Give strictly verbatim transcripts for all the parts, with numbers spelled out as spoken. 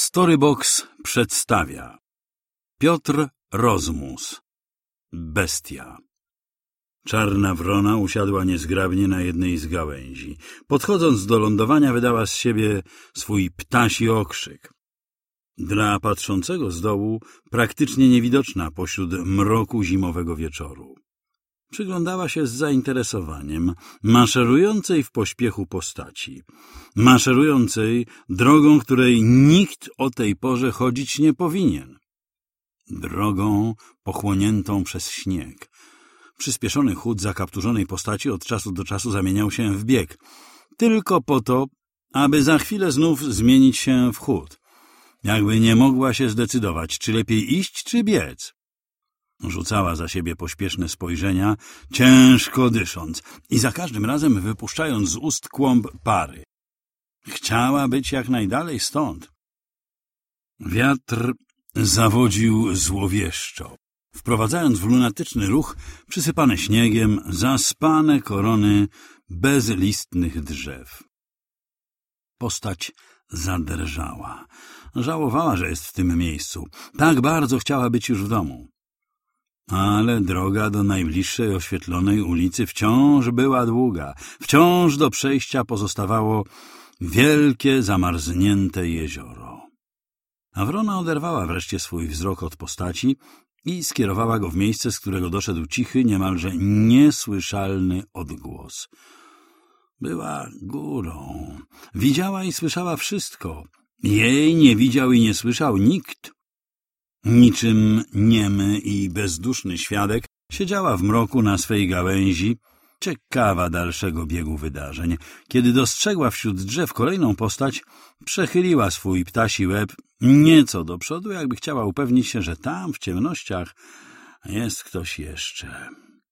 Storybox przedstawia Piotr Rozmus. Bestia. Czarna wrona usiadła niezgrabnie na jednej z gałęzi. Podchodząc do lądowania, wydała z siebie swój ptasi okrzyk. Dla patrzącego z dołu praktycznie niewidoczna pośród mroku zimowego wieczoru. Przyglądała się z zainteresowaniem maszerującej w pośpiechu postaci, maszerującej drogą, której nikt o tej porze chodzić nie powinien. Drogą pochłoniętą przez śnieg. Przyspieszony chód zakapturzonej postaci od czasu do czasu zamieniał się w bieg, tylko po to, aby za chwilę znów zmienić się w chód. Jakby nie mogła się zdecydować, czy lepiej iść, czy biec. Rzucała za siebie pośpieszne spojrzenia, ciężko dysząc i za każdym razem wypuszczając z ust kłąb pary. Chciała być jak najdalej stąd. Wiatr zawodził złowieszczo, wprowadzając w lunatyczny ruch przysypane śniegiem zaspane korony bezlistnych drzew. Postać zadrżała. Żałowała, że jest w tym miejscu. Tak bardzo chciała być już w domu. Ale droga do najbliższej oświetlonej ulicy wciąż była długa. Wciąż do przejścia pozostawało wielkie, zamarznięte jezioro. A wrona oderwała wreszcie swój wzrok od postaci i skierowała go w miejsce, z którego doszedł cichy, niemalże niesłyszalny odgłos. Była górą. Widziała i słyszała wszystko. Jej nie widział i nie słyszał nikt. Niczym niemy i bezduszny świadek siedziała w mroku na swej gałęzi, ciekawa dalszego biegu wydarzeń. Kiedy dostrzegła wśród drzew kolejną postać, przechyliła swój ptasi łeb nieco do przodu, jakby chciała upewnić się, że tam w ciemnościach jest ktoś jeszcze.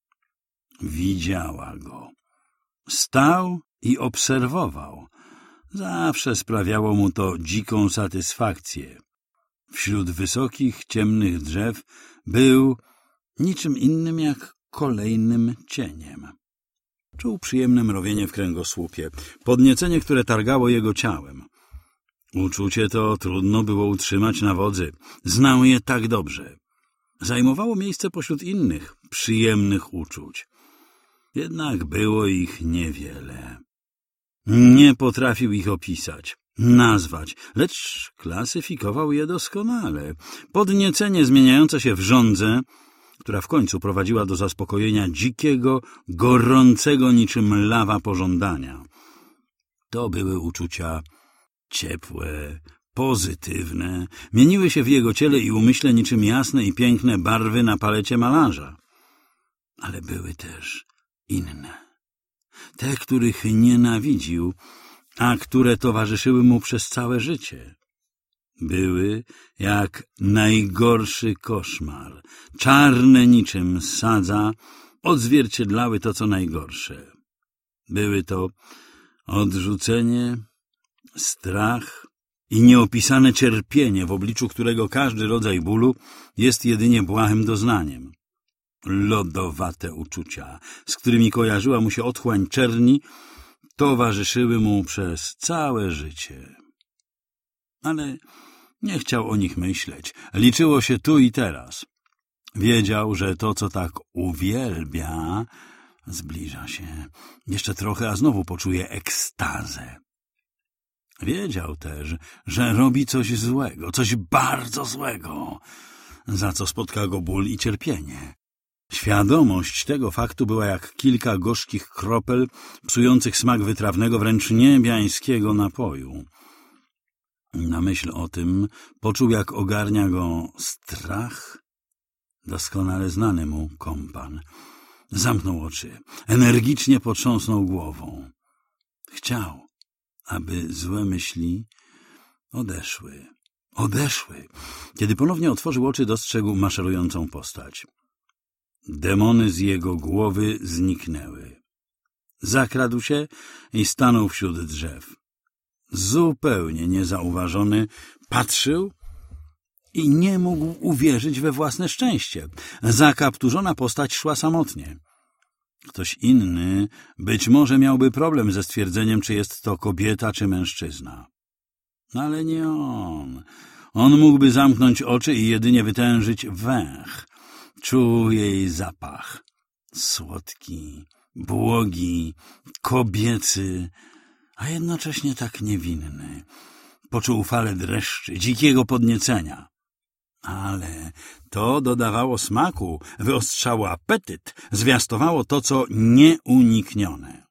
Widziała go. Stał i obserwował. Zawsze sprawiało mu to dziką satysfakcję. Wśród wysokich, ciemnych drzew był niczym innym jak kolejnym cieniem. Czuł przyjemne mrowienie w kręgosłupie, podniecenie, które targało jego ciałem. Uczucie to trudno było utrzymać na wodzy. Znał je tak dobrze. Zajmowało miejsce pośród innych, przyjemnych uczuć. Jednak było ich niewiele. Nie potrafił ich opisać, nazwać, lecz klasyfikował je doskonale. Podniecenie zmieniające się w żądzę, która w końcu prowadziła do zaspokojenia dzikiego, gorącego niczym lawa pożądania. To były uczucia ciepłe, pozytywne, mieniły się w jego ciele i umyśle niczym jasne i piękne barwy na palecie malarza. Ale były też inne. Te, których nienawidził, a które towarzyszyły mu przez całe życie. Były jak najgorszy koszmar, czarne niczym sadza, odzwierciedlały to, co najgorsze. Były to odrzucenie, strach i nieopisane cierpienie, w obliczu którego każdy rodzaj bólu jest jedynie błahym doznaniem. Lodowate uczucia, z którymi kojarzyła mu się otchłań czerni, towarzyszyły mu przez całe życie. Ale nie chciał o nich myśleć. Liczyło się tu i teraz. Wiedział, że to, co tak uwielbia, zbliża się. Jeszcze trochę, a znowu poczuje ekstazę. Wiedział też, że robi coś złego, coś bardzo złego, za co spotka go ból i cierpienie. Świadomość tego faktu była jak kilka gorzkich kropel psujących smak wytrawnego, wręcz niebiańskiego napoju. Na myśl o tym poczuł, jak ogarnia go strach, doskonale znany mu kompan. Zamknął oczy, energicznie potrząsnął głową. Chciał, aby złe myśli odeszły. Odeszły. Kiedy ponownie otworzył oczy, dostrzegł maszerującą postać. Demony z jego głowy zniknęły. Zakradł się i stanął wśród drzew. Zupełnie niezauważony patrzył i nie mógł uwierzyć we własne szczęście. Zakapturzona postać szła samotnie. Ktoś inny być może miałby problem ze stwierdzeniem, czy jest to kobieta, czy mężczyzna. Ale nie on. On mógłby zamknąć oczy i jedynie wytężyć węch. Czuł jej zapach. Słodki, błogi, kobiecy, a jednocześnie tak niewinny. Poczuł falę dreszczy, dzikiego podniecenia. Ale to dodawało smaku, wyostrzało apetyt, zwiastowało to, co nieuniknione.